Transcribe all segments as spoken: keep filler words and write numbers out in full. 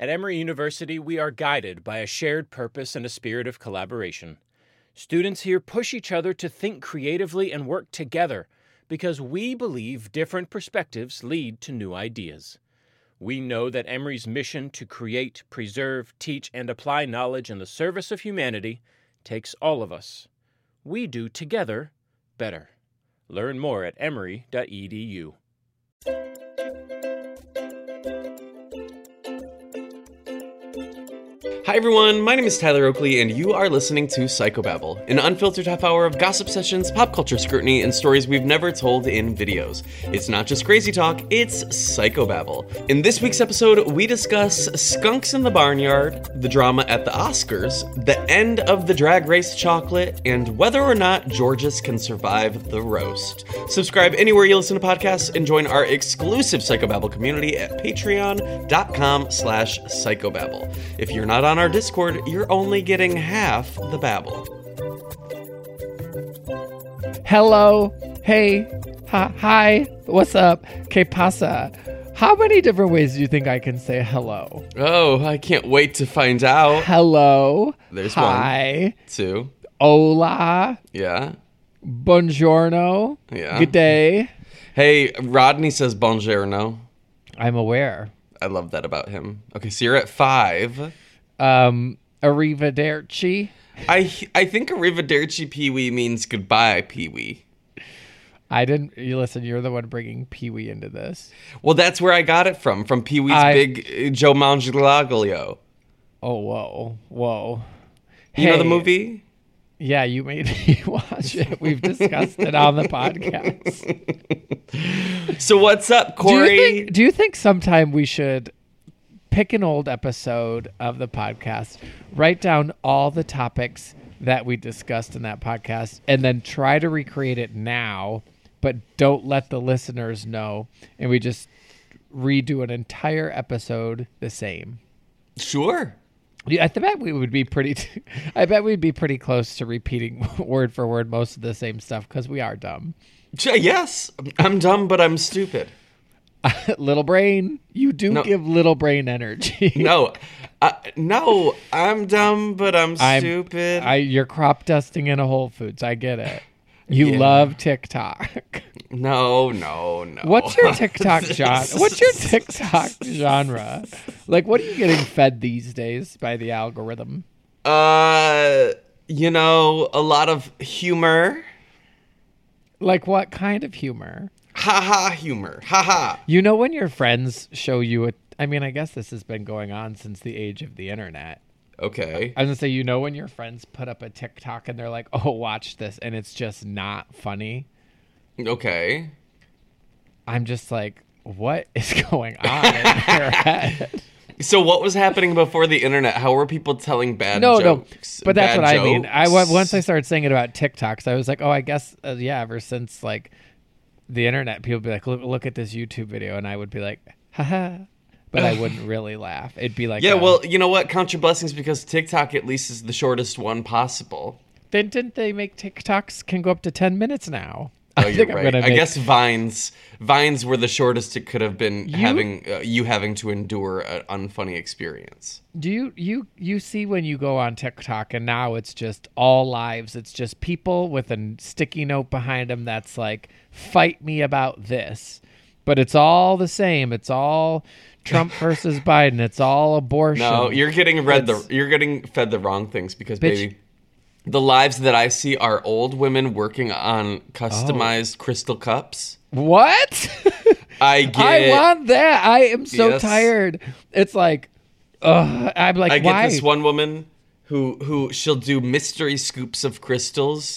At Emory University, we are guided by a shared purpose and a spirit of collaboration. Students here push each other to think creatively and work together because we believe different perspectives lead to new ideas. We know that Emory's mission to create, preserve, teach, and apply knowledge in the service of humanity takes all of us. We do together better. Learn more at emory dot e d u. Hi everyone, my name is Tyler Oakley, and you are listening to Psychobabble, an unfiltered half hour of gossip sessions, pop culture scrutiny, and stories we've never told in videos. It's not just crazy talk, it's Psychobabble. In this week's episode, we discuss skunks in the barnyard, the drama at the Oscars, the end of the Drag Race chocolate, and whether or not Georges can survive the roast. Subscribe anywhere you listen to podcasts and join our exclusive Psychobabble community at patreon.com slash psychobabble. If you're not on our Discord, you're only getting half the babble. Hello. Hey. Ha, hi. What's up? Que pasa? How many different ways do you think I can say hello? Oh, I can't wait to find out. Hello. There's hi. one. Two. Hola. Yeah. Buongiorno. Yeah. Good day. Hey, Rodney says buongiorno. I'm aware. I love that about him. Okay, so you're at five. Um, arrivederci. I I think arrivederci Pee-wee means goodbye, Pee-wee. I didn't. You listen. You're the one bringing Pee-wee into this. Well, that's where I got it from. From Pee-wee's I, big uh, Joe Manganiello. Oh, whoa, whoa. You hey, know the movie? Yeah, you made me watch it. We've discussed it on the podcast. So what's up, Corey? Do you think, do you think sometime we should pick an old episode of the podcast, write down all the topics that we discussed in that podcast, and then try to recreate it now, but don't let the listeners know, and we just redo an entire episode the same? Sure. Yeah, I bet we would be pretty. T- I bet we'd be pretty close to repeating word for word most of the same stuff because we are dumb. Yes, I'm dumb, but I'm stupid. Little brain, you do No. give little brain energy. No, uh, no, I'm dumb, but I'm, I'm stupid. I, you're crop dusting in a Whole Foods. I get it. You Yeah. love TikTok. No, no, no. What's your TikTok genre? What's your TikTok genre? Like, what are you getting fed these days by the algorithm? Uh, you know, a lot of humor. Like, what kind of humor? Ha ha humor. Ha ha. You know when your friends show you a... I mean, I guess this has been going on since the age of the internet. Okay. I was going to say, you know when your friends put up a TikTok and they're like, oh, watch this, and it's just not funny? Okay. I'm just like, what is going on in their head? So what was happening before the internet? How were people telling bad no, jokes? No, but that's bad what I mean. I jokes? once I started saying it about TikToks, I was like, oh, I guess, uh, yeah, ever since, like, the internet, people would be like, look, look at this YouTube video, and I would be like, haha, but I wouldn't really laugh. It'd be like, Yeah, a, well, you know what? Count your blessings, because TikTok at least is the shortest one possible. Then didn't they make TikToks can go up to ten minutes now? Oh, I you're think I'm right. gonna I make- guess Vines Vines were the shortest it could have been, You- having uh, you having to endure an unfunny experience. Do you you you see when you go on TikTok and now it's just all lives? It's just people with a sticky note behind them that's like, "Fight me about this," but it's all the same. It's all Trump versus Biden. It's all abortion. No, you're getting read It's- the you're getting fed the wrong things because Bitch. baby, the lives that I see are old women working on customized crystal cups. What? I get. I want that. I am so Yes. tired. It's like, ugh, I'm like, I get why? this one woman who who she'll do mystery scoops of crystals,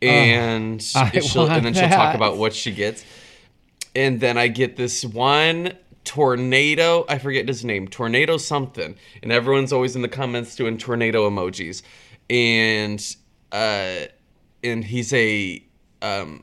and I she'll and want then she'll talk that. about what she gets. And then I get this one tornado. I forget his name. Tornado something. And everyone's always in the comments doing tornado emojis. And uh, and he's a um,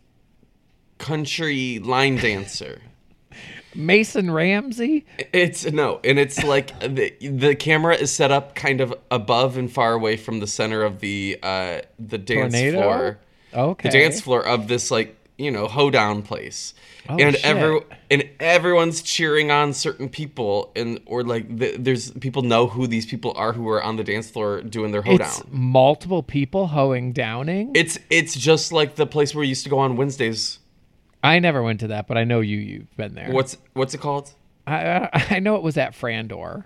country line dancer. Mason Ramsey? It's no, and it's like the the camera is set up kind of above and far away from the center of the uh the dance Tornado? floor. Okay. The dance floor of this like you know, hoedown place. Oh, and shit. every and everyone's cheering on certain people, and or like the, there's people know who these people are who are on the dance floor doing their hoedown. It's multiple people hoeing downing. It's it's just like the place where you used to go on Wednesdays. I never went to that, but I know you you've been there. What's what's it called? I I, I know it was at Frandor.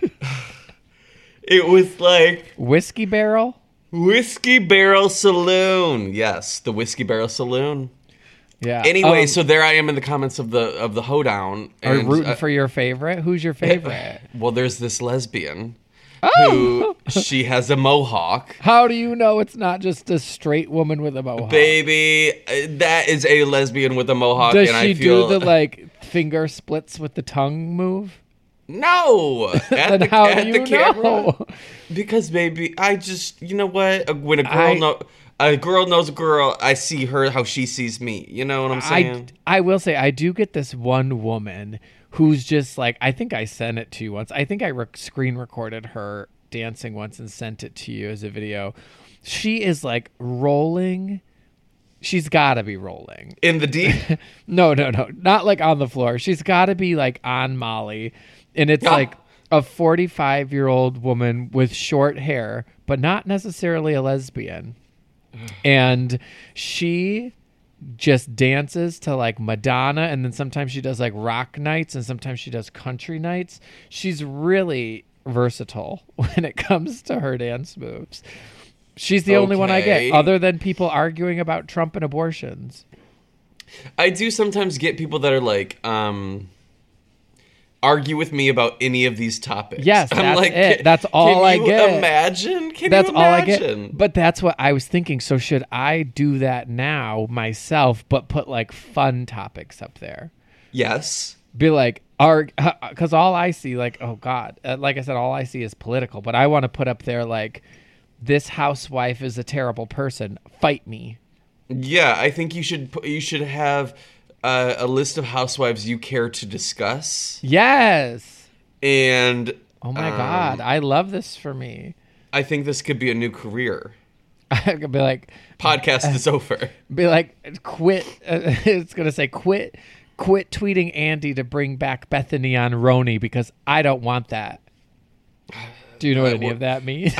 It was like Whiskey Barrel. Whiskey Barrel Saloon. Yes, the Whiskey Barrel Saloon. Yeah. Anyway, Um, so there I am in the comments of the of the hoedown. are you and, rooting uh, for your favorite? Who's your favorite? Well, there's this lesbian Oh! who she has a mohawk. How do you know it's not just a straight woman with a mohawk? Baby, uh, that is a lesbian with a mohawk, Does and she I feel do the like finger splits with the tongue move? no. At Then the, how at do the you camera. know? Because baby, I just you know what? Uh, When a girl I- know a girl knows a girl, I see her how she sees me. You know what I'm I, saying? I will say I do get this one woman who's just like, I think I sent it to you once. I think I rec- screen recorded her dancing once and sent it to you as a video. She is like rolling. She's got to be rolling. In the deep. No, no, no. Not like on the floor. She's got to be like on Molly. And it's Ah. like a forty-five year old woman with short hair, but not necessarily a lesbian. And she just dances to like Madonna, and then sometimes she does like rock nights, and sometimes she does country nights. She's really versatile when it comes to her dance moves. She's the only one I Okay. get, other than people arguing about Trump and abortions. I do sometimes get people that are like, um, argue with me about any of these topics. Yes, I'm that's like, it. can- That's all can I you get. Imagine? Can That's you all I imagine? get. But that's what I was thinking. So should I do that now myself, but put like fun topics up there? Yes. Be like, because all I see, like, oh God, uh, like I said, all I see is political. But I want to put up there like, this housewife is a terrible person. Fight me. Yeah, I think you should pu- you should have uh, a list of housewives you care to discuss, Yes. and Oh my um, God, I love this for me. I think this could be a new career. I could be like, Podcast is over. be like, quit. Uh, it's gonna say quit, quit tweeting Andy to bring back Bethany on Roni because I don't want that. Do you know what any of that means?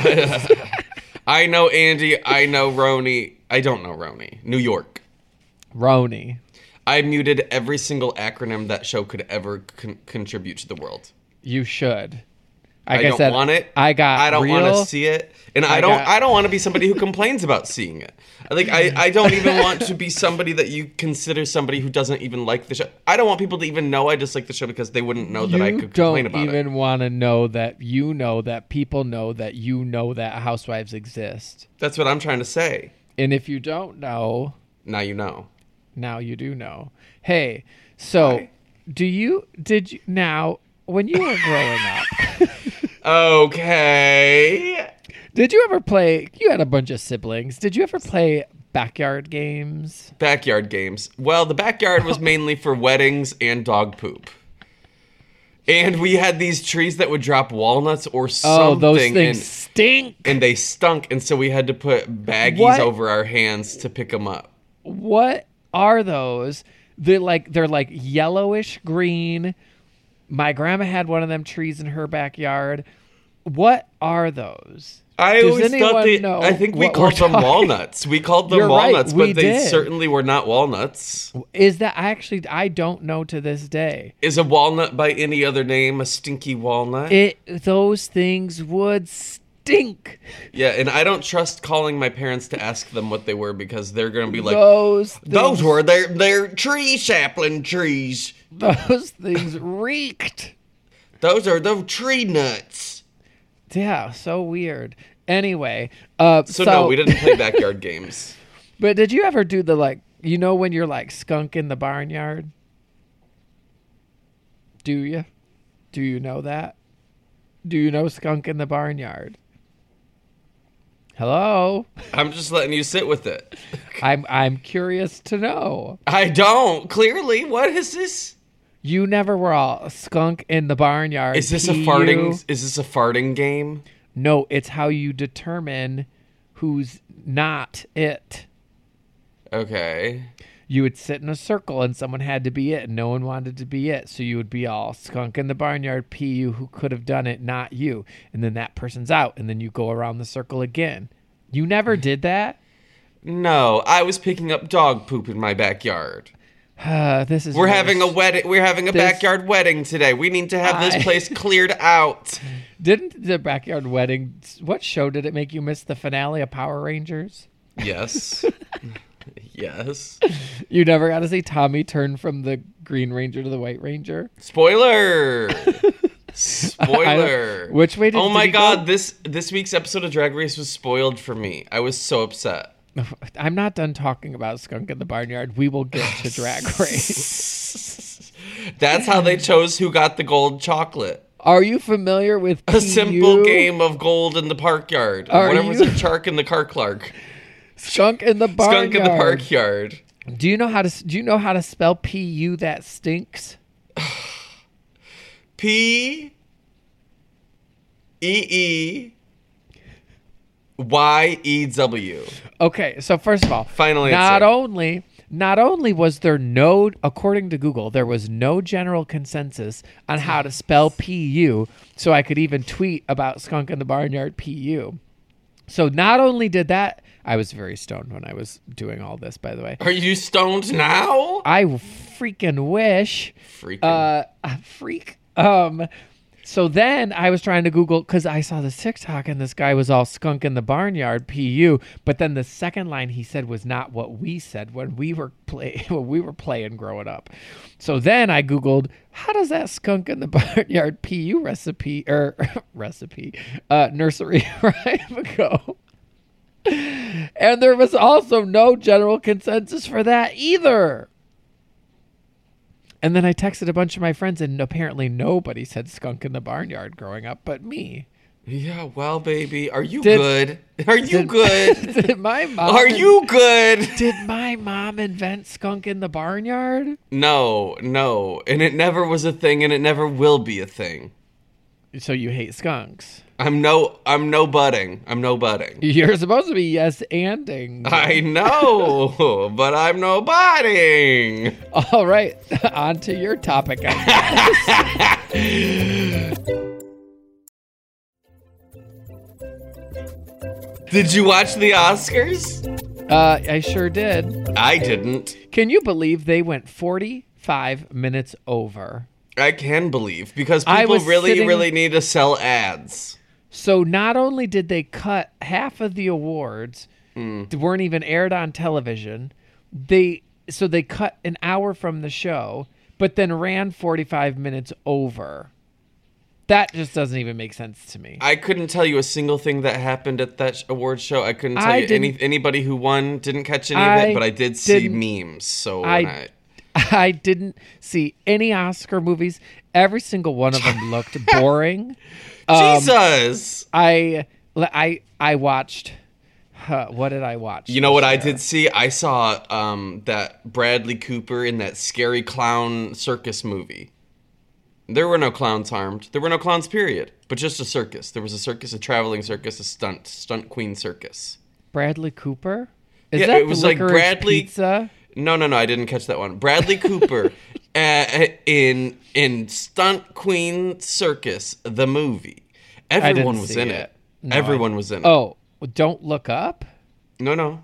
I know Andy. I know Roni. I don't know Roni. New York. Roni. I muted every single acronym that show could ever con- contribute to the world. You should. I Like I, don't said, want it. I got. I don't real, want to see it, and I, I don't. got- I don't want to be somebody who complains about seeing it. Like I, I don't even want to be somebody that you consider somebody who doesn't even like the show. I don't want people to even know I dislike the show because they wouldn't know that You I could complain don't about even it. want to know that you know that people know that you know that housewives exist. That's what I'm trying to say. And if you don't know, Now you know. now you do know. Hey, so Hi. do you did you now when you were growing up? Okay. Did you ever play? You had a bunch of siblings. Did you ever play backyard games? Backyard games. Well, the backyard was mainly for weddings and dog poop. And we had these trees that would drop walnuts or something. Oh, those things and, stink. and they stunk, and so we had to put baggies What? over our hands to pick them up. What are those? They're like they're like yellowish green. My grandma had one of them trees in her backyard. What are those? I Does always thought anyone they. know I think we what we're called them talking- walnuts. We called them You're right, walnuts, we but they did. certainly were not walnuts. Is that I actually I don't know to this day. Is a walnut by any other name a stinky walnut? It those things would stink. Yeah, and I don't trust calling my parents to ask them what they were because they're going to be like, those things, those were their their tree sapling trees. those things reeked. Those are the tree nuts. Yeah, so weird. Anyway, uh, So, so, no, we didn't play backyard games. But did you ever do the like, you know, when you're like skunk in the barnyard? Do you? Do you know that? Do you know skunk in the barnyard? Hello? I'm just letting you sit with it. I'm I'm curious to know. I don't. Clearly, what is this? You never were all skunk in the barnyard. Is this a P U? farting? Is this a farting game? No, it's how you determine who's not it. Okay. you would sit in a circle and someone had to be it and no one wanted to be it. So you would be all skunk in the barnyard, P U, who could have done it, not you. And then that person's out and then you go around the circle again. You never did that? No, I was picking up dog poop in my backyard. Uh, this is We're worse. having a wedding. We're having a This- backyard wedding today. We need to have I- this place cleared out. Didn't the backyard wedding, what show did it make you miss the finale of Power Rangers? Yes. Yes. You never got to see Tommy turn from the Green Ranger to the White Ranger? Spoiler. Spoiler. Which way did- Oh did my he go? god, this this week's episode of Drag Race was spoiled for me. I was so upset. I'm not done talking about Skunk in the Barnyard. We will get to Drag Race. That's how they chose who got the gold chocolate. Are you familiar with A P U? simple game of gold in the park yard. Are Whatever was you- a Chark in the car Clark. Skunk in the Barnyard. Skunk in the park yard. Do you know how to do you know how to spell P U that stinks? P E E Y E W. Okay, so first of all, Final not answer. only not only was there no, according to Google, there was no general consensus on how to spell P U, so I could even tweet about Skunk in the Barnyard P U. So not only did that, I was very stoned when I was doing all this, by the way. Are you stoned now? I freaking wish. Freaking. Uh, a freak. Um, so then I was trying to Google because I saw this TikTok and this guy was all skunk in the barnyard P U, but then the second line he said was not what we said when we were play when we were playing growing up. So then I Googled how does that skunk in the barnyard P U recipe or recipe uh, nursery rhyme go? And there was also no general consensus for that either. And then I texted a bunch of my friends, and apparently nobody said skunk in the barnyard growing up but me. Yeah, well, baby, are you Did- good? Are you Did- good? Did my mom Are you good? Did my mom invent skunk in the barnyard? No, no. And it never was a thing, and it never will be a thing. So you hate skunks. I'm no I'm no budding. I'm no budding. You're supposed to be yes anding. I know, but I'm no budding. All right, on to your topic. I Did you watch the Oscars? Uh, I sure did. I didn't. Can you believe they went forty-five minutes over? I can believe because I people was really, sitting- really need to sell ads. So not only did they cut half of the awards, Mm. weren't even aired on television. They so they cut an hour from the show, but then ran forty-five minutes over. That just doesn't even make sense to me. I couldn't tell you a single thing that happened at that sh- award show. I couldn't tell I you any didn't- anybody who won. Didn't catch any of I it, but I did see didn't- memes. So I- when I, I didn't see any Oscar movies. Every single one of them looked boring. Um, Jesus. I I I watched. Huh, what did I watch? You know what this I year? did see? I saw um, that Bradley Cooper in that scary clown circus movie. There were no clowns harmed. There were no clowns, period. But just a circus. There was a circus, a traveling circus, a stunt, stunt queen circus. Bradley Cooper. Is Yeah, that it was the like Licorice Bradley- Pizza? No, no, no, I didn't catch that one. Bradley Cooper uh, in in Stunt Queen Circus, the movie. Everyone was see in it. it. No, Everyone I- was in it. Oh, Don't Look Up. No, no.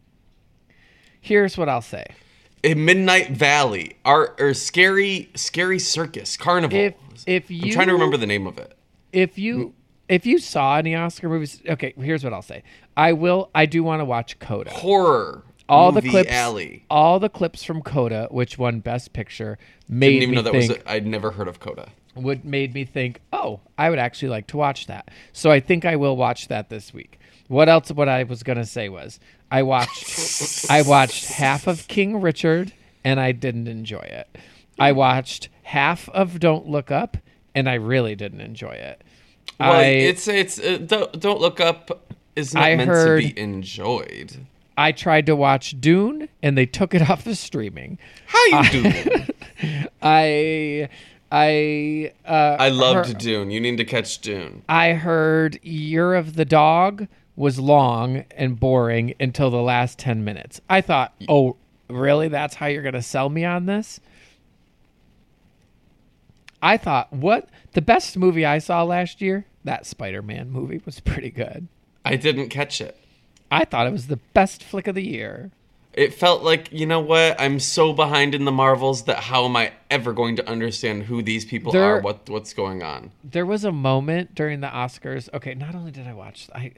Here's what I'll say. In Midnight Valley, our or scary, scary circus carnival. If if you I'm trying to remember the name of it. if you if you saw any Oscar movies, okay, here's what I'll say. I will. I do want to watch Coda. Horror. All movie the clips, Alley. all the clips from Coda, which won Best Picture, made Didn't even me know that think was. A, I'd never heard of Coda. would made me think, oh, I would actually like to watch that. So I think I will watch that this week. What else? What I was gonna say was I watched I watched half of King Richard and I didn't enjoy it. I watched half of Don't Look Up and I really didn't enjoy it. Well, I it's it's uh, don't don't look up. Is not I meant heard- to be enjoyed. I tried to watch Dune and they took it off the streaming. How you doing? I I uh, I loved heard- Dune. You need to catch Dune. I heard Year of the Dog was long and boring until the last ten minutes. I thought, oh, really, that's how you're going to sell me on this? I thought, what? The best movie I saw last year, that Spider-Man movie was pretty good. I didn't catch it. I thought it was the best flick of the year. It felt like, you know what? I'm so behind in the Marvels that how am I ever going to understand who these people There- are, what what's going on? There was a moment during the Oscars. Okay, not only did I watch, I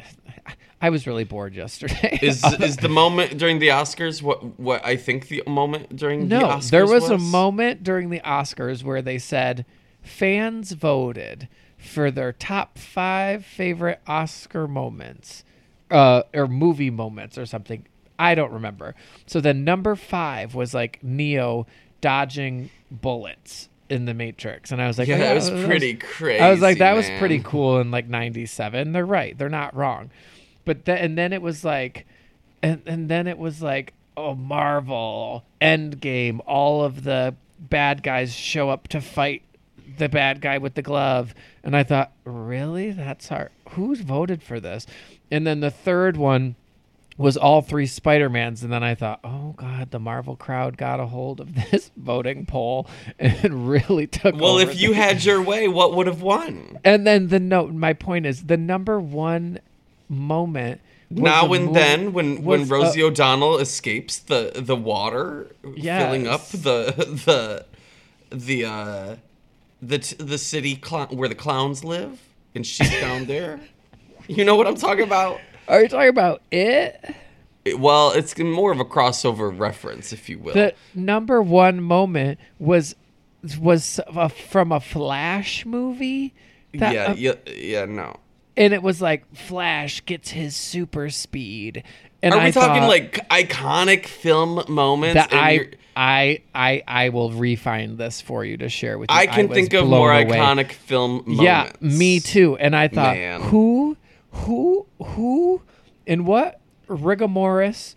I was really bored yesterday. Is is the moment during the Oscars what what I think the moment during the no, Oscars there was, was a moment during the Oscars where they said fans voted for their top five favorite Oscar moments, uh, or movie moments or something. I don't remember. So then number five was like Neo dodging bullets in the Matrix, and I was like, Yeah, oh, that was that pretty crazy. I was like, that was man. pretty cool in like ninety-seven. They're right. They're not wrong. But then, and then it was like, and, and then it was like, oh, Marvel, Endgame, all of the bad guys show up to fight the bad guy with the glove. And I thought, really? That's our, who's voted for this? And then the third one was all three Spider-Mans. And then I thought, oh, God, the Marvel crowd got a hold of this voting poll and really took Well, over if you the- had your way, what would have won? And then the note, my point is, the number one moment was Now a and mo- then, when when was, Rosie uh, O'Donnell escapes the the water, filling up Yes. the the the uh, the t- the city cl- where the clowns live, and she's down there. You know what I'm talking about? Are you talking about it? It- well, it's more of a crossover reference, if you will. The number one moment was was a, from a Flash movie. That, yeah, uh, yeah, yeah. No. and it was like Flash gets his super speed. And Are we I talking thought like iconic film moments? that? and I, you're- I I I will refine this for you to share with you. I can was think of blown more away. iconic film moments. Yeah, me too. And I thought, Man. who, who, who, in what rigamorous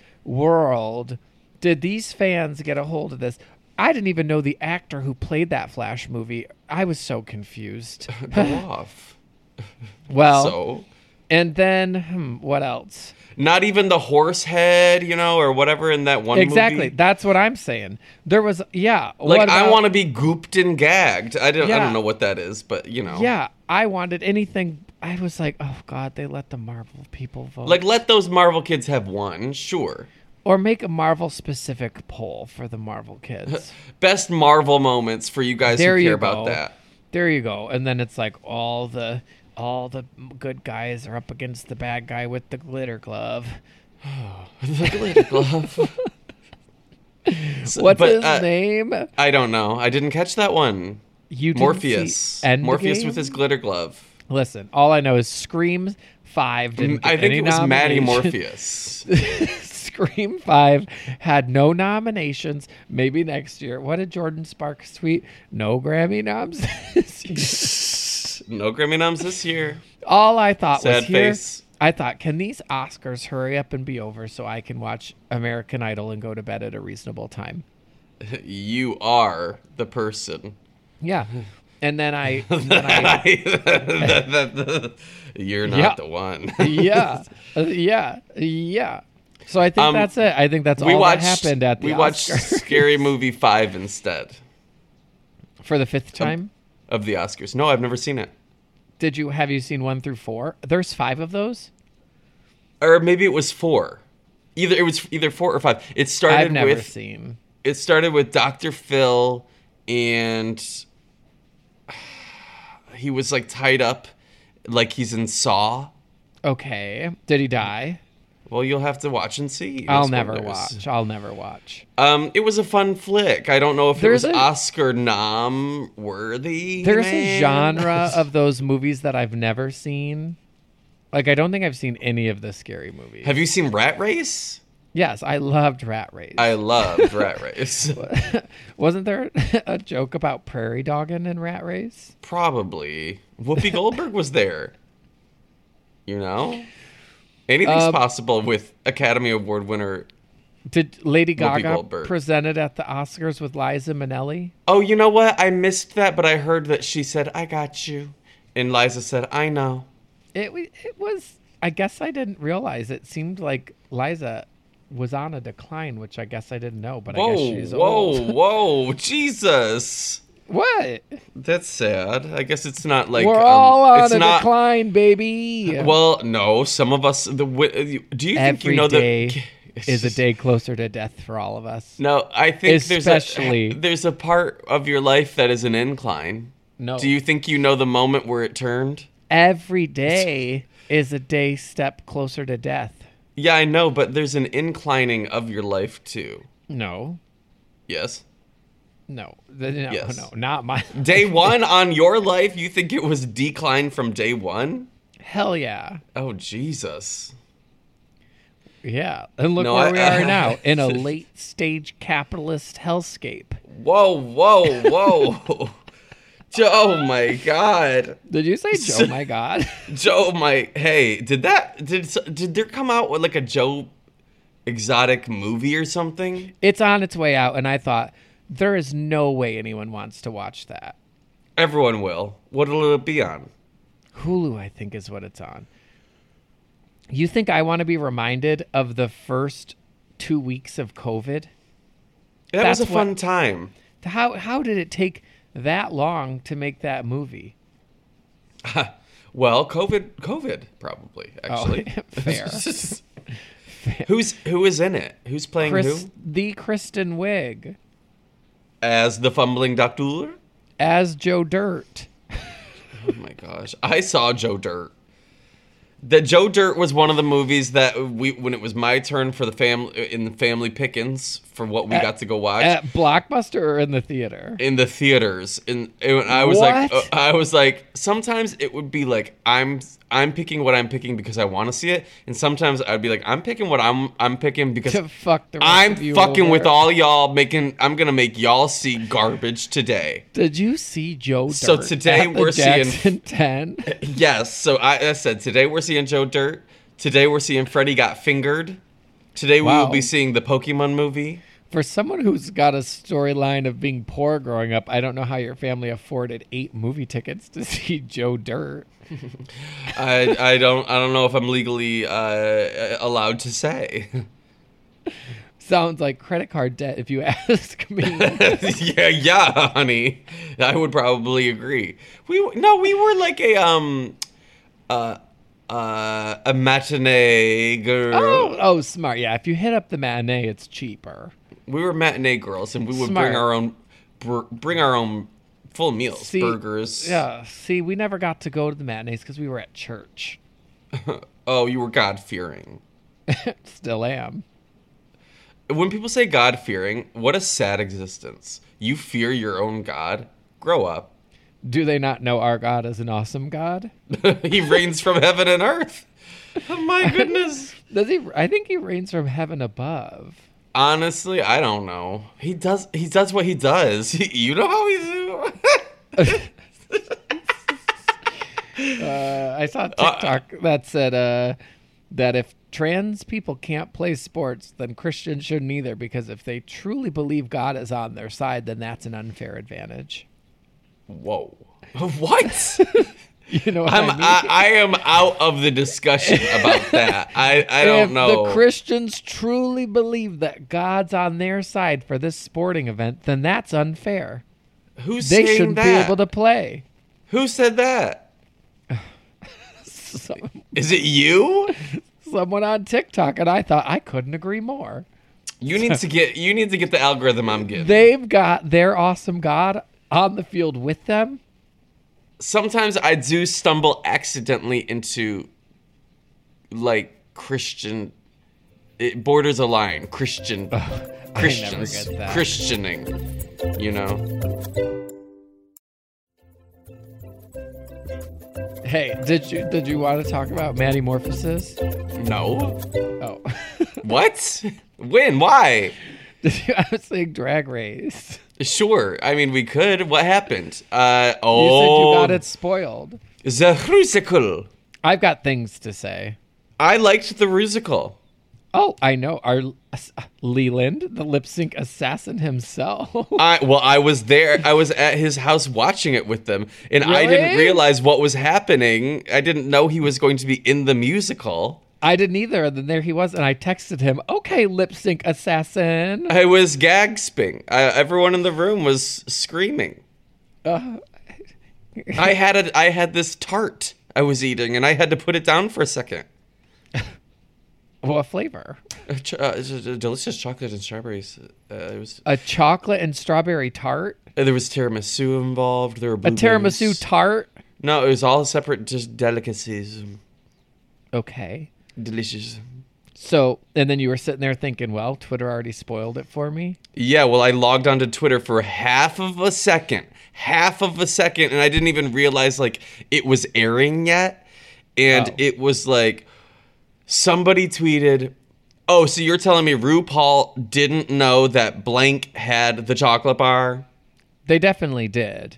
world did these fans get a hold of this? I didn't even know the actor who played that Flash movie. I was so confused. Go off. Well, So, and then hmm, what else? not even the horse head, you know, or whatever in that one Exactly. movie. That's what I'm saying. There was, yeah. Like, what I about- want to be gooped and gagged. I don't. I Yeah. don't know what that is, but you know. Yeah, I wanted anything. I was like, oh God, they let the Marvel people vote. Like, let those Marvel kids have one, sure. Or make a Marvel specific poll for the Marvel kids. Best Marvel moments for you guys There who care you about go. that. There you go. And then it's like all the all the good guys are up against the bad guy with the glitter glove. The glitter glove. So- What's but, his uh, name? I don't know. I didn't catch that one. You didn't Morpheus. see Endgame? Morpheus with his glitter glove. Listen, all I know is Scream Five didn't get I think any it was Maddie nominations. Morpheus. Scream Five had no nominations. Maybe next year. What did Jordan Sparks tweet? No Grammy noms. No Grammy noms this year. All I thought Sad was here. face. I thought, can these Oscars hurry up and be over so I can watch American Idol and go to bed at a reasonable time? You are the person. Yeah. And then I, and then I That- that- that- You're not Yeah. the one. yeah, Uh, yeah, yeah. So I think Um, that's it. I think that's we all watched. that happened at the we watched Oscars. Scary Movie Five instead For the fifth time. of the Oscars. No, I've never seen it. Did you have you seen one through four? There's five of those. Or maybe it was four. Either it was either four or five. It started I've never with seen. it started with Doctor Phil, and he was like tied up, like he's in Saw. Okay. Did he die? Well, you'll have to watch and see. I'll No never spoilers. watch. I'll never watch. Um, it was a fun flick. I don't know if There's it was a- Oscar nom worthy. There's a man. genre of those movies that I've never seen. Like I don't think I've seen any of the scary movies. Have you seen Rat Race? Yes, I loved Rat Race. I loved Rat Race. Wasn't there a joke about prairie dogging in Rat Race? Probably. Whoopi Goldberg was there. You know? Anything's Um, possible with Academy Award winner. Did Lady Whoopi Gaga Goldberg. present it at the Oscars with Liza Minnelli? Oh, you know what? I missed that, but I heard that she said, I got you. And Liza said, I know. It wa- it was. I guess I didn't realize. It seemed like Liza was on a decline, which I guess I didn't know, but I Whoa, guess she's whoa, old. whoa, Jesus. What? That's sad. I guess it's not like We're um, all on it's a not, decline, baby. Well, no, some of us. The wi- do you think Every you know day the is a day closer to death for all of us. No, I think Especially- there's a there's a part of your life that is an incline. No. Do you think you know the moment where it turned? Every day is a day step closer to death. Yeah, I know, but there's an inclining of your life too. No. Yes. No. The- No, Yes. no, not my Day one on your life, you think it was decline from day one? Hell yeah. Oh, Jesus. Yeah. And look No, where I- we are now, in a late stage capitalist hellscape. Whoa, whoa, whoa. Oh my God. Did you say Joe my God? Joe, my hey, did that did did there come out with like a Joe Exotic movie or something? It's on its way out, and I thought, there is no way anyone wants to watch that. Everyone will. What'll it be on? Hulu, I think, is what it's on. You think I want to be reminded of the first two weeks of COVID? That That's was a fun what- time. How how did it take that long to make that movie? Well, COVID, COVID, probably actually. Oh, fair. Who's who is in it? Who's playing Chris, who? the Kristen Wiig As the fumbling doctor? as Joe Dirt. Oh my gosh, I saw Joe Dirt. The Joe Dirt was one of the movies that we, when it was my turn for the family in the family pickings for what we At- got to go watch At Blockbuster or in the theater? in the theaters. And, and I was like, uh, What? I was like, sometimes it would be like I'm I'm picking what I'm picking because I want to see it, and sometimes I'd be like, I'm picking what I'm I'm picking because To fuck the rest I'm of you fucking with over. all y'all making. I'm gonna make y'all see garbage today. Did you see Joe Dirt? So today at the we're seeing- Jackson ten. Yes. So I, I said today we're seeing Joe Dirt. Today we're seeing Freddy Got Fingered. Today we Wow. will be seeing the Pokemon movie. For someone who's got a storyline of being poor growing up, I don't know how your family afforded eight movie tickets to see Joe Dirt. I I don't I don't know if I'm legally uh, allowed to say. Sounds like credit card debt if you ask me. yeah, yeah, honey. I would probably agree. We no, we were like a um uh uh a matinee girl. oh, oh, smart. Yeah, if you hit up the matinee, it's cheaper. We were matinee girls, and we would Smart. bring our own br- bring our own full meals, See, burgers. Yeah, see, we never got to go to the matinees because we were at church. Oh, you were God fearing. Still am. When people say God fearing, what a sad existence. You fear your own God. Grow up. Do they not know our God is an awesome God? He reigns from heaven and earth. Oh my goodness. Does he? I think he reigns from heaven above. Honestly, I don't know. He does. He does what he does. You know how he do. Uh, I saw a TikTok that said uh, that if trans people can't play sports, then Christians shouldn't either, because if they truly believe God is on their side, then that's an unfair advantage. Whoa. What? You know what I'm. I mean? I, I am out of the discussion about that. I. I don't if know. the Christians truly believe that God's on their side for this sporting event, then that's unfair. Who's They saying shouldn't that? be able to play. Who said that? Some, Is it you? someone on TikTok, and I thought I couldn't agree more. You need to get. You need to get the algorithm I'm getting. They've got their awesome God on the field with them. Sometimes I do stumble accidentally into like Christian. It borders a line. Christian. Christians. get that. Christianing. You know. Hey, did you did you want to talk about Maddie Morphosis? No. Oh, What? When? Why? did you, I was saying Drag Race. Sure. I mean, we could. What happened? Uh, You oh. said you got it spoiled. The Rusical. I've got things to say. I liked the Rusical. Oh, I know. Our Leland, the lip sync assassin himself. I well, I was there. I was at his house watching it with them, and I didn't Really? realize what was happening. I didn't know he was going to be in the musical. I didn't either. And then there he was, and I texted him, "Okay, lip sync assassin." I was gasping. I, everyone in the room was screaming. Uh, I had a, I had this tart I was eating, and I had to put it down for a second. What flavor? Uh, ch- uh, it's a delicious chocolate and strawberries. Uh, it was. A chocolate and strawberry tart? Uh, there was tiramisu involved. There were A blueberries. tiramisu tart? No, it was all separate, just delicacies. Okay. Delicious. So, and then you were sitting there thinking, well, Twitter already spoiled it for me. Yeah, well, I logged onto Twitter for half of a second, half of a second, and I didn't even realize like it was airing yet. And Oh. it was like somebody tweeted, "Oh, so you're telling me RuPaul didn't know that blank had the chocolate bar?" They definitely did.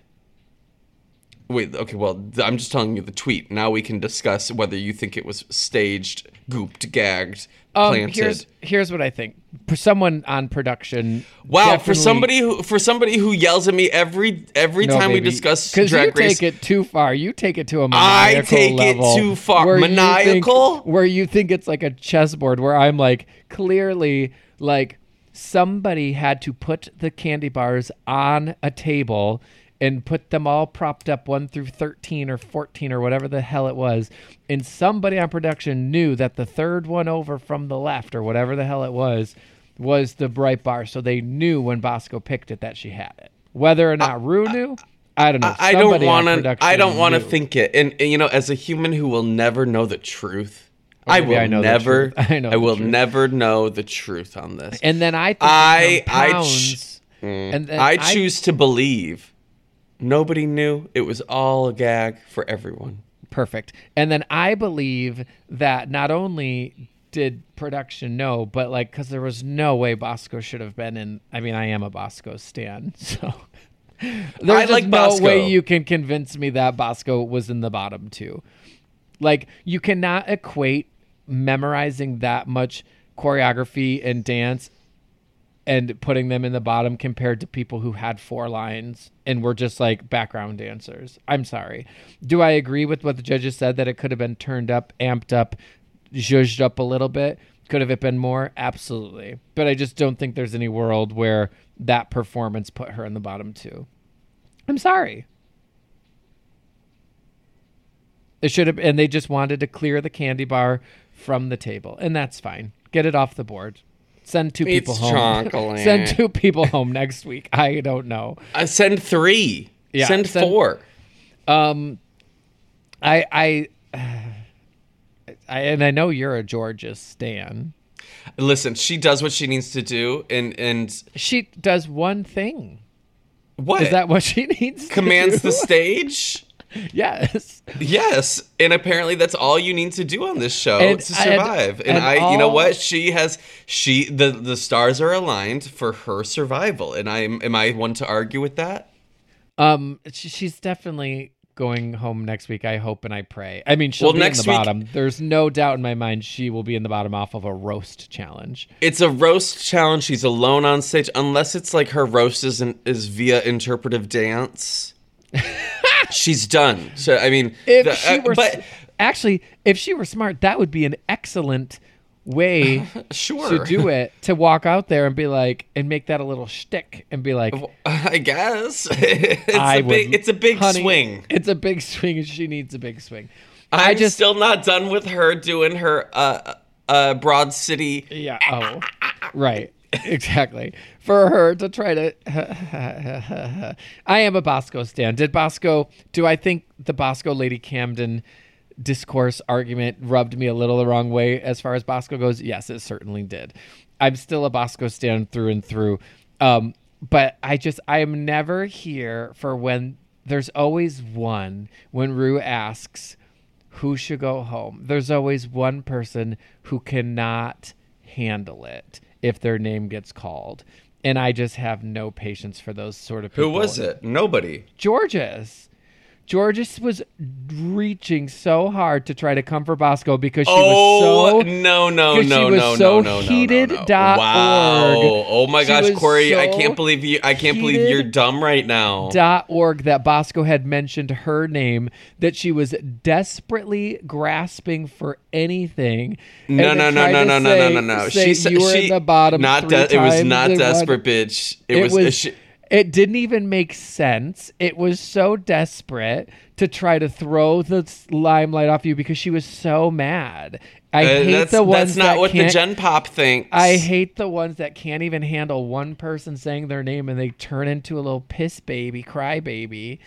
Wait, okay, well, th- I'm just telling you the tweet. Now we can discuss whether you think it was staged, gooped, gagged, Um, planted. here's here's what I think. For someone on production, Wow, for definitely- somebody who for somebody who yells at me every every No, time we baby, discuss because you Drag Race, take it too far. You take it to a I maniacal take it level too far. where you think- Maniacal? where you think it's like a chessboard. Where I'm like, clearly, like somebody had to put the candy bars on a table and put them all propped up one through thirteen or fourteen or whatever the hell it was. And somebody on production knew that the third one over from the left or whatever the hell it was, was the bright bar. So they knew when Bosco picked it that she had it. Whether or not Rue knew, I don't know. I don't Somebody on want to. production I don't want to knew. think it. And, and, you know, as a human who will never know the truth, I maybe will I know the never. truth. I know the will truth. never know the truth on this. And then I think I it I compounds, ch- mm, and then I choose to believe nobody knew. It was all a gag for everyone. Perfect. And then I believe that not only did production know, but like, because there was no way Bosco should have been in. I mean, I am a Bosco stan, so there's I just like no Bosco. way you can convince me that Bosco was in the bottom two. Like, you cannot equate memorizing that much choreography and dance and putting them in the bottom compared to people who had four lines and were just like background dancers. I'm sorry. Do I agree with what the judges said that it could have been turned up, amped up, zhuzhed up a little bit? Could have it been more? Absolutely. But I just don't think there's any world where that performance put her in the bottom two. I'm sorry. It should have, and they just wanted to clear the candy bar from the table, and that's fine. Get it off the board. Send two people It's home. chocolate. Send two people home next week. I don't know. I send three. Yeah, send, send- four. Um, I, I, I, and I know you're a Georgia stan. Listen, she does what she needs to do, and and She does one thing. what Is that what she needs? commands to do? the stage? Yes. Yes, and apparently that's all you need to do on this show And- to and- survive. And, and I, you know all- what? She has she the the stars are aligned for her survival, and I am am I one to argue with that? Um, she, she's definitely going home next week. I hope and I pray. I mean, she'll Well, be next in the week- bottom. There's no doubt in my mind she will be in the bottom off of a roast challenge. It's a roast challenge. She's alone on stage, unless it's like her roast is in, is via interpretive dance. She's done. So I mean, If the- she uh, were, but s- actually, if she were smart, that would be an excellent way sure to do it. To walk out there and be like, and make that a little shtick, and be like, I guess it's I a big would- it's a big honey, swing. It's a big swing, and she needs a big swing. I'm I just still not done with her doing her uh uh Broad City. Yeah. Oh, right. Exactly. For her to try to. I am a Bosco stan. Did Bosco. Do I think the Bosco Lady Camden discourse argument rubbed me a little the wrong way as far as Bosco goes? Yes, it certainly did. I'm still a Bosco stan through and through. Um, but I just. I am never here for when. There's always one when Rue asks who should go home. There's always one person who cannot handle it if their name gets called. And I just have no patience for those sort of people. Who was it? Nobody. Georges. Georges was reaching so hard to try to comfort Bosco because she oh, was so no, no, because no, she was no, so no, no, heated no, no. dot Wow. org. Oh my She gosh, was Corey, I so can't believe you I can't believe heated you're dumb right now. Dot org that Bosco had mentioned her name, that she was desperately grasping for anything. and No, then no, no, tried no, to no, no, say- no, no, no. say She said you were she in the bottom not three de- it was times not in one- desperate, bitch. It, It was, was. she, It didn't even make sense. It was so desperate to try to throw the s- limelight off you because she was so mad. I uh, hate that's, the ones that's not that what the can't- Gen Pop thinks. I hate the ones that can't even handle one person saying their name and they turn into a little piss baby, cry baby.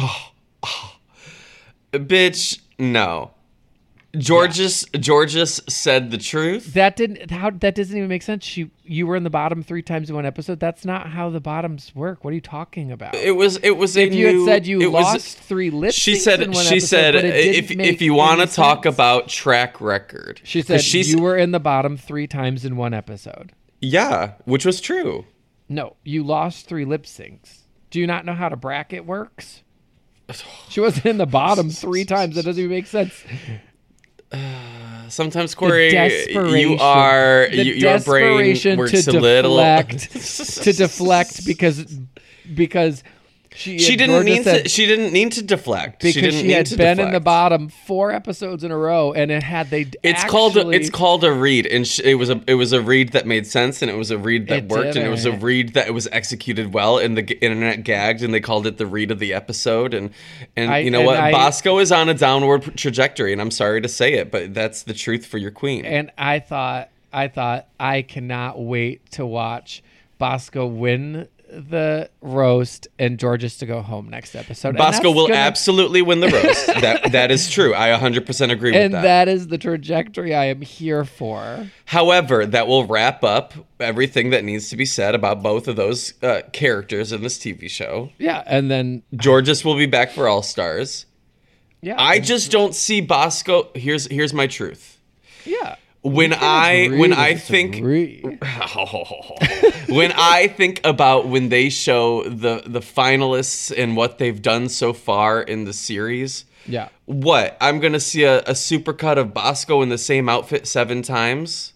Bitch, no. Georges Georges said the truth. That didn't. How that doesn't even make sense. She, you were in the bottom three times in one episode. That's not how the bottoms work. What are you talking about? It was it was a if you new, had said you it was- lost three lip She syncs said in one she episode, said but it if didn't make if you want to any talk sense. about track record. She 'Cause said she's, you were in the bottom three times in one episode. yeah, which was true. No, you lost three lip syncs. Do you not know how to bracket works? She wasn't in the bottom three times. That doesn't even make sense. Sometimes, Corey, desperation. you are The you, your brain desperation works to a little. deflect, to deflect because because she She didn't Georgia mean said- to. She didn't mean to deflect. because she didn't she mean had to been deflect. in the bottom four episodes in a row, and it had they. It's actually, called a, it's called a read, and sh- it was a it was a read that made sense, and it was a read that It worked, and it was a didn't. read that it was executed well, and the g- internet gagged, and they called it the read of the episode, and and I- you know and what, I- Bosco is on a downward trajectory, and I'm sorry to say it, but that's the truth for your queen. And I thought, I thought, I cannot wait to watch Bosco win the roast and Georges to go home next episode. And Bosco that's will gonna- absolutely win the roast. that that is true. I one hundred percent agree with and that. that is the trajectory I am here for. However, that will wrap up everything that needs to be said about both of those uh, characters in this T V show. Yeah, and then Georges will be back for All Stars. yeah, I just don't see Bosco. Here's here's my truth. yeah. When I Agree when to I think disagree. when I think about when they show the the finalists and what they've done so far in the series, yeah. what I'm gonna see a, a supercut of Bosco in the same outfit seven times.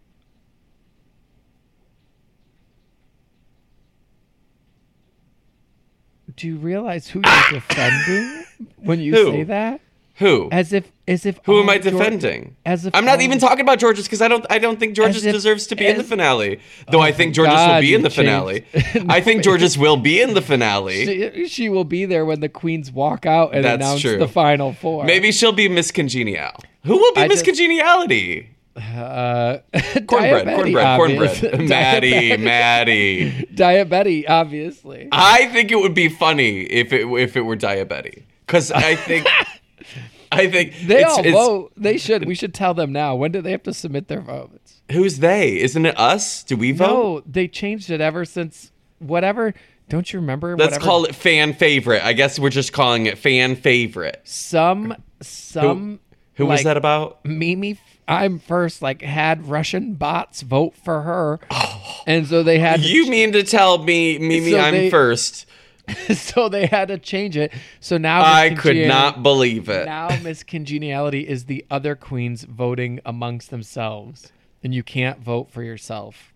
Do you realize who you're defending when you Who? say that? Who? As if, as if. Who all am I Geor- defending? As if I'm not all- even talking about Georges because I don't I don't think Georges As if- deserves to be in the as- finale. Though Oh, I think thank Georges will God be in you the finale. changed. I think Georges will be in the finale. She, she will be there when the queens walk out and That's announce true. the final four. Maybe she'll be Miss Congenial. Who will be I Miss just- Congeniality? uh, Cornbread, Diabetti, cornbread, obvious. cornbread. Maddie, Maddie. Diabetti, obviously. I think it would be funny if it if it were Diabetti. Because I think I think They it's, all it's, vote. They should. We should tell them now. When do they have to submit their votes? Who's they? Isn't it us? Do we vote? No, they changed it ever since whatever. Don't you remember? Let's whatever, call it fan favorite. I guess we're just calling it fan favorite. some some. Who was like, that about? Mimi, I'm first. Like had Russian bots vote for her, and so they had. To You mean to tell me, Mimi, So I'm they- first? so they had to change it. So now I Miss could Congenial- not believe it. Now Miss Congeniality is the other queens voting amongst themselves, and you can't vote for yourself.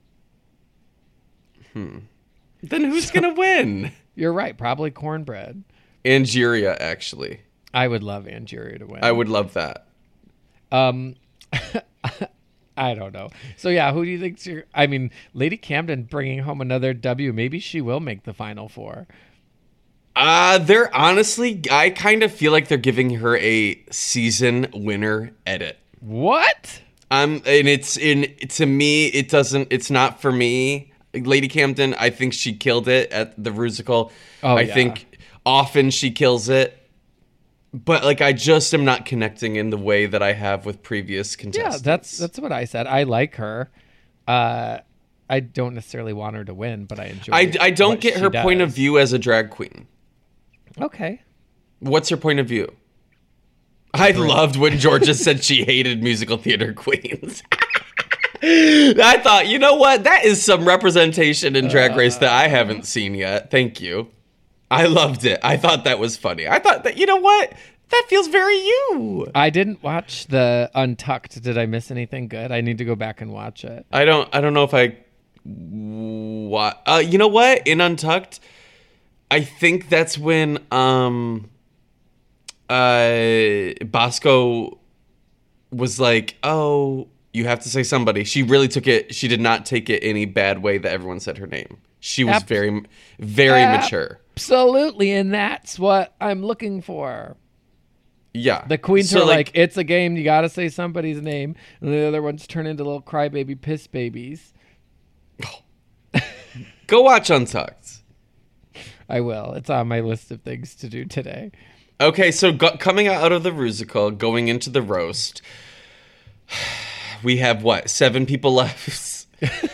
Then who's gonna win? You're right. Probably Cornbread. Angeria, actually. I would love Angeria to win. I would love that. Um, I don't know. So yeah, who do you think's your? I mean, Lady Camden bringing home another W. Maybe she will make the final four. Uh, they're honestly, I kind of feel like they're giving her a season winner edit. What? Um, and it's in to me, it doesn't. It's not for me. Lady Camden, I think she killed it at the Rusical. Oh, I yeah. think often she kills it. But like, I just am not connecting in the way that I have with previous Yeah, contestants. that's that's what I said. I like her. Uh, I don't necessarily want her to win, but I enjoy. I, I don't what get she her point of does. view as a drag queen. Okay. What's her point of view? I loved when Georgia said she hated musical theater queens. I thought, you know what? That is some representation in Drag Race that I haven't seen yet. Thank you. I loved it. I thought that was funny. I thought that, you know what? That feels very you. I didn't watch the Untucked. Did I miss anything good? I need to go back and watch it. I don't I don't know if I what uh you know what? In Untucked, I think that's when um uh Bosco was like, "Oh, you have to say somebody." She really took it she did not take it any bad way that everyone said her name. She was Ab- very very Ab- mature. Absolutely, and that's what I'm looking for. Yeah. The queens So, are like, it's a game, you gotta say somebody's name, and the other ones turn into little crybaby piss babies. go watch Untucked. I will. It's on my list of things to do today. Okay, so go- coming out of the Rusical, going into the roast, we have what, seven people left?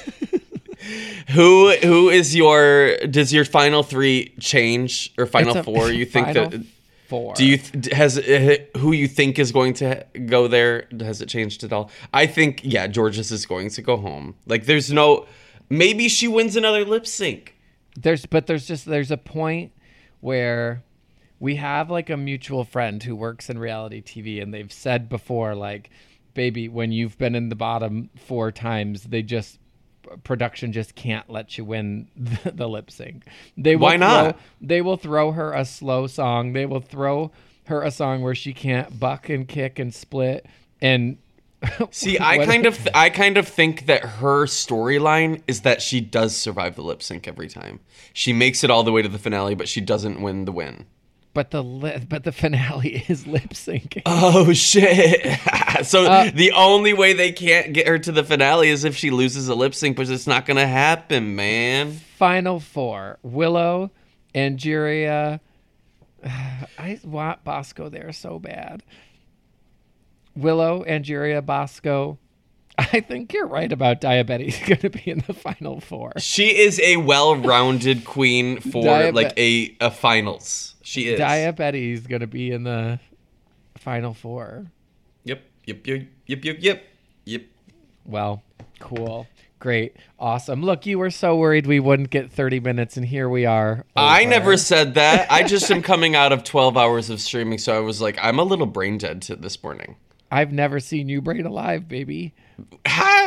who who is your does your final three change or final It's a- four? You think final that four. do you th- has uh, who you think is going to go there? Has it changed at all? I think yeah, Georges is going to go home. Like there's no maybe she wins another lip sync. There's but there's just there's a point where we have like a mutual friend who works in reality T V, and they've said before, like, baby, when you've been in the bottom four times, they just production just can't let you win the, the lip sync. They will Why not? Throw, they will throw her a slow song. They will throw her a song where she can't buck and kick and split. And see, I what- kind of I kind of think that her storyline is that she does survive the lip sync every time. She makes it all the way to the finale, but she doesn't win the win. But the li- but the finale is lip syncing. Oh shit! so Uh, the only way they can't get her to the finale is if she loses a lip sync, but it's not gonna happen, man. Final four: Willow, Angeria. I want Bosco there so bad. Willow, Angeria, Bosco. I think you're right about Diabetes going to be in the final four. She is a well-rounded queen for Diabe- like a, a finals. She is. Diabetes going to be in the final four. Yep. Yep. Yep. Yep. Yep. Yep. Yep. Well, cool. Great. Awesome. Look, you were so worried we wouldn't get thirty minutes, and here we are. I over. never said that. I just am coming out of twelve hours of streaming, so I was like, I'm a little brain dead to this morning. I've never seen you brain alive, baby. How?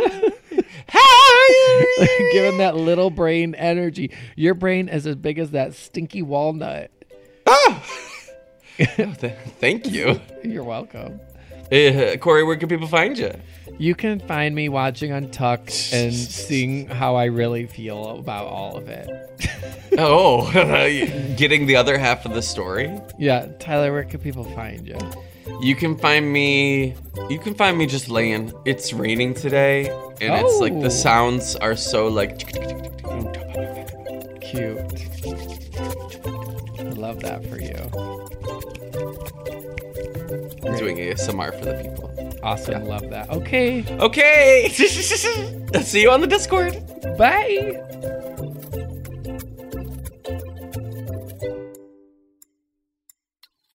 How? Given that little brain energy, your brain is as big as that stinky walnut. Oh. Oh, th- thank you. You're welcome. Uh, Corey, where can people find you? You can find me watching Untucked and seeing how I really feel about all of it. Oh, getting the other half of the story. Yeah, Tyler, where can people find you? You can find me. You can find me just laying. It's raining today, and it's like Oh. the sounds are so like. Cute. Love that for you. Doing A S M R for the people. Awesome. Love that. Okay. Okay. See you on the Discord. Bye.